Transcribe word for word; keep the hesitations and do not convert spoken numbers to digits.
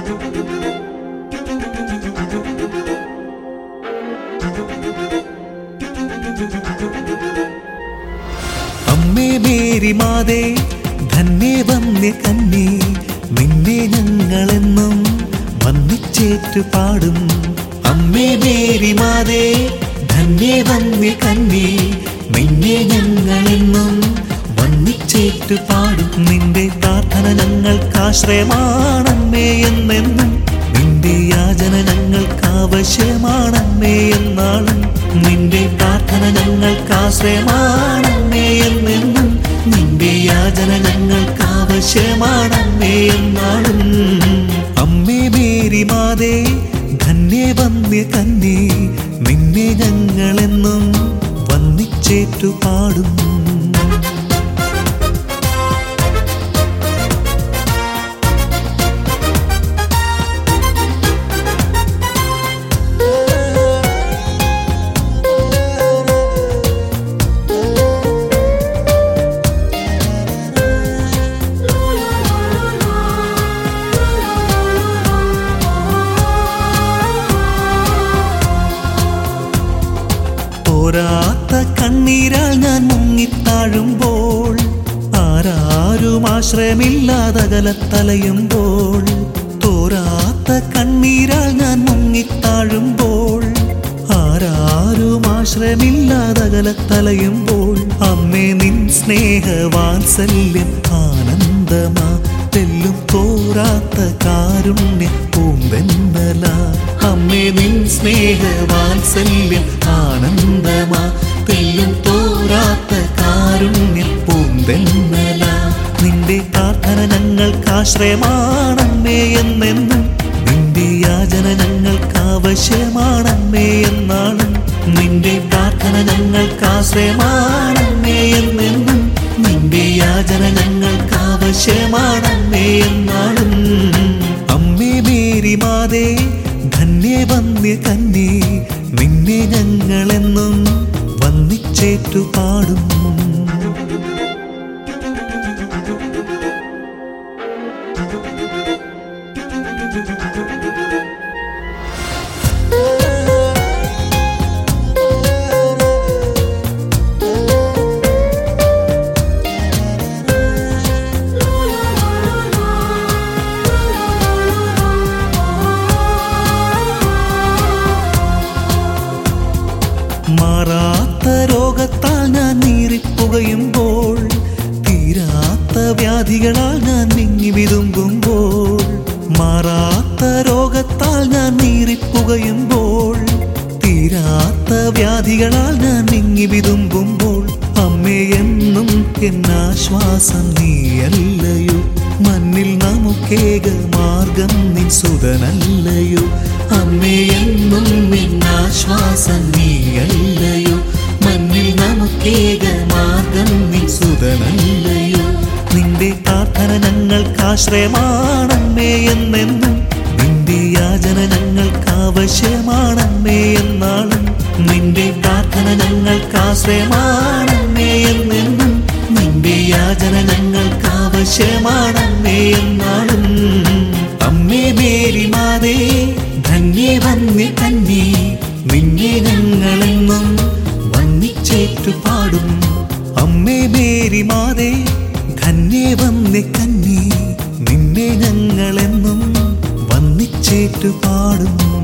അമ്മേ മേരി മാതേ ധന്യേ വന്യ കന്യേ, നിന്നെ ഞങ്ങളെന്നും വന്ദിച്ചേറ്റു പാടും. അമ്മേ മേരി മാതേ ധന്യേ വന്യ കന്യേ, നിന്നെ ഞങ്ങളെന്നും വന്ദിച്ചേറ്റു പാടും. നിന്റെ പ്രാർത്ഥന ഞങ്ങൾക്കാശ്രയമാണമ്മേ എന്നെന്നും, നിന്റെ യാചന ഞങ്ങൾക്കാവശ്യമാണമ്മേ എന്നാളും. നിന്റെ പ്രാർത്ഥന ഞങ്ങൾക്കാശ്രയമാണമ്മേ എന്നെന്നും, നിന്റെ യാചന ഞങ്ങൾക്കാവശ്യമാണമ്മേ എന്നാളും. അമ്മേ മേരി മാതേ ധന്യേ വന്യ കന്യേ, നിന്നെ ഞങ്ങളെന്നും വന്ദിച്ചേറ്റു പാടും. തോരാത്ത കണ്ണീരാൽ ഞാൻ മുങ്ങിത്താഴുമ്പോൾ, ആരാരും ആശ്രയമില്ലാതകലത്തലയുമ്പോൾ. തോരാത്ത കണ്ണീരാൽ ഞാൻ മുങ്ങിത്താഴുമ്പോൾ, ആരാരും ആശ്രയമില്ലാതകലത്തലയുമ്പോൾ. അമ്മേ നിൻ സ്നേഹവാത്സല്യം ആനന്ദമാ, തെല്ലും തോരാത്ത കാരുണ്യ പൂന്തെന്നല. അമ്മേ നിൻ സ്നേഹവാത്സല്യം ആനന്ദമാ, തെല്ലും തോരാത്ത കാരുണ്യ പൂന്തെന്നല. നിന്റെ പ്രാർത്ഥന ഞങ്ങൾക്കാശ്രയമാണമ്മേ എന്നെന്നും, നിന്റെ യാചന ഞങ്ങൾക്കാവശ്യമാണമ്മേ എന്നാളും. നിന്റെ പ്രാർത്ഥന ഞങ്ങൾക്കാശ്രയമാണമ്മേ എന്നെന്നും, നിന്റെ യാചന ഞങ്ങൾക്കാവശ്യമാണമ്മേ എന്നാളും. അമ്മേ മേരി മാതേ ധന്യേ വന്യ കന്യേ, നിന്നെ ഞങ്ങളെന്നും വന്ദിച്ചേറ്റു പാടും. മാറാത്ത രോഗത്താൽ ഞാൻ നീറിപ്പുകയുമ്പോൾ, തീരാത്ത വ്യാധികളാൽ ഞാൻ വിങ്ങി വിതുമ്പുമ്പോൾ. മാറാത്ത രോഗത്താൽ ഞാൻ നീറിപ്പുകയുമ്പോൾ, തീരാത്ത വ്യാധികളാൽ ഞാൻ വിങ്ങി വിതുമ്പുമ്പോൾ. അമ്മേ എന്നും എന്നാശ്വാസം നീയല്ലയോ, മണ്ണിൽ നമുക്കേക മാർഗം നിൻ സുതനല്ലയോ. അമ്മേ എന്നും എന്നാശ്വാസം നീയല്ലയോ, മണ്ണിൽ നമുക്കേക മാർഗം നിൻ സുതനല്ലയോ. നിന്റെ പ്രാർത്ഥന ഞങ്ങൾക്കാശ്രയമാണമ്മേ എന്നെന്നും, നിന്റെ യാചന ഞങ്ങൾക്കാവശ്യമാണമ്മേ എന്നാളും. നിന്റെ പ്രാർത്ഥന ഞങ്ങൾക്കാശ്രയമാണമ്മേ എന്നെന്നും, നിന്റെ യാചന ഞങ്ങൾക്കാവശ്യമാണമ്മേ എന്നാളും. അമ്മേ മേരി മാതേ ധന്യേ വന്യ കന്യേ, നിന്നെ ഞങ്ങളെന്നും വന്ദിച്ചേറ്റു പാടും. അമ്മേ മേരി മാതേ ധന്യേ വന്യ കന്യേ, നിന്നെ ഞങ്ങളെന്നും വന്ദിച്ചേറ്റു പാടും.